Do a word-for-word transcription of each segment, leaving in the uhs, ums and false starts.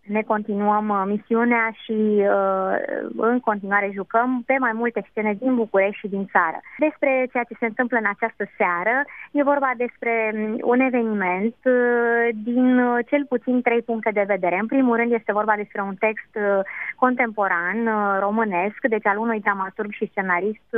ne continuăm misiunea și în continuare jucăm pe mai multe scene din București și din țară. Despre ceea ce se întâmplă în această seară, e vorba despre un eveniment din cel puțin trei puncte de vedere. În primul rând este vorba despre un text contemporan românesc, deci al unui dramaturg și scenarist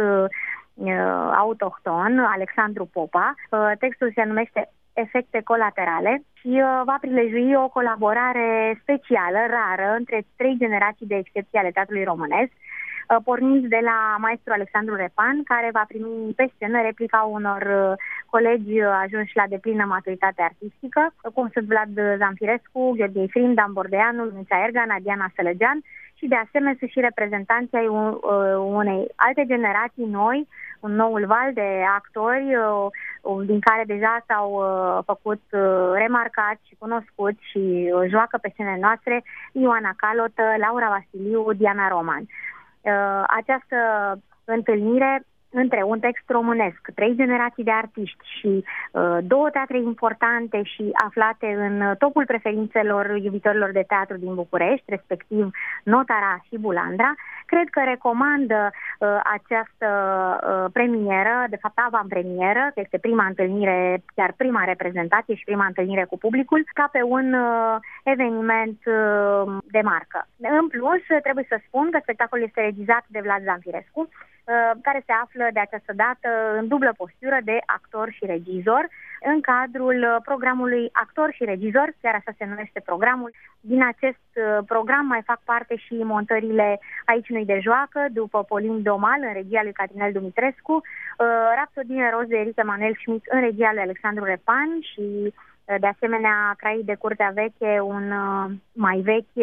autohton, Alexandru Popa. Textul se numește Efecte colaterale și va prilejui o colaborare specială, rară, între trei generații de excepție ale teatrului românesc, porniți de la maestru Alexandru Repan, care va primi pe scenă replica unor colegi ajunși la deplină maturitate artistică, cum sunt Vlad Zamfirescu, Gheorghe Ifrim, Dan Bordeanu, Mircea Ergan, Diana Sălăgean și de asemenea sunt și reprezentanții ai unei alte generații noi, un noul val de actori din care deja s-au făcut remarcați și cunoscuți și joacă pe scenele noastre Ioana Calotă, Laura Vasiliu, Diana Roman. Această întâlnire între un text românesc, trei generații de artiști și uh, două teatre importante și aflate în topul preferințelor iubitorilor de teatru din București, respectiv Notara și Bulandra, cred că recomandă uh, această uh, premieră, de fapt avantpremieră, că este prima întâlnire, chiar prima reprezentație și prima întâlnire cu publicul, ca pe un uh, eveniment uh, de marcă. În plus, trebuie să spun că spectacolul este regizat de Vlad Zamfirescu, care se află de această dată în dublă postură de actor și regizor, în cadrul programului Actor și Regizor, chiar așa se numește programul. Din acest program mai fac parte și montările Aici nu-i de joacă, după Polin Domal, în regia lui Catrinel Dumitrescu, Rapsodie Roz de Eric Emanuel Schmidt, în regia lui Alexandru Repan și, de asemenea, Crai de Curtea Veche, un mai vechi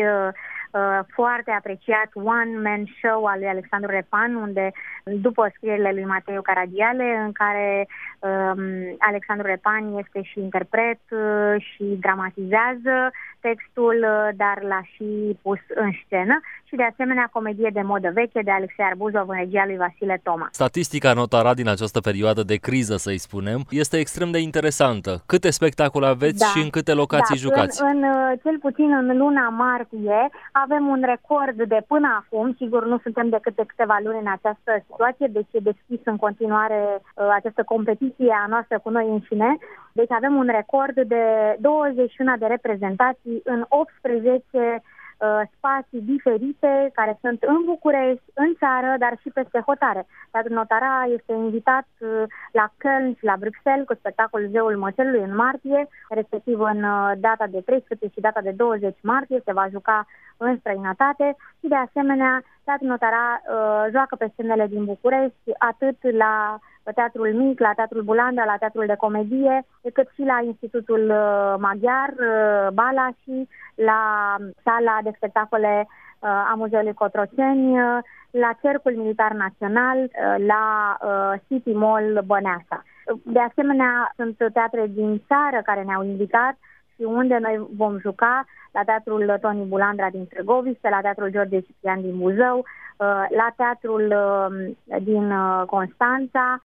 foarte apreciat one-man show al lui Alexandru Repan, unde, după scrierile lui Mateiu Caragiale, în care um, Alexandru Repan este și interpret uh, și dramatizează textul, uh, dar l-a și pus în scenă, și de asemenea comedie de modă veche de Alexei Arbuzov în regia lui Vasile Toma. Statistica Notara din această perioadă de criză, să-i spunem, este extrem de interesantă. Câte spectacole aveți, da, și în câte locații da, jucați? În, în, cel puțin în luna martie avem un record de până acum, sigur nu suntem decât de câteva luni în această situație, deci e deschis în continuare uh, această competiție a noastră cu noi înșine. Deci avem un record de douăzeci și unu de reprezentații în optsprezece uh, spații diferite, care sunt în București, în țară, dar și peste hotare. Teatrul Notara este invitat uh, la Köln și la Bruxelles cu spectacolul Zeul Măcelului în martie, respectiv în uh, data de treisprezece și data de douăzeci martie se va juca în străinătate și, de asemenea, Teatrul Notara uh, joacă pe scenele din București, atât la Teatrul Mic, la Teatrul Bulandra, la Teatrul de Comedie, cât și la Institutul uh, Maghiar, uh, Bala, și la sala de spectacole uh, a Muzeului Cotroceni, uh, la Cercul Militar Național, uh, la uh, City Mall Băneasa. De asemenea, sunt teatre din țară care ne-au invitat și unde noi vom juca: la Teatrul Toni Bulandra din Târgoviște, la Teatrul George Ciprian din Buzău, la Teatrul din Constanța,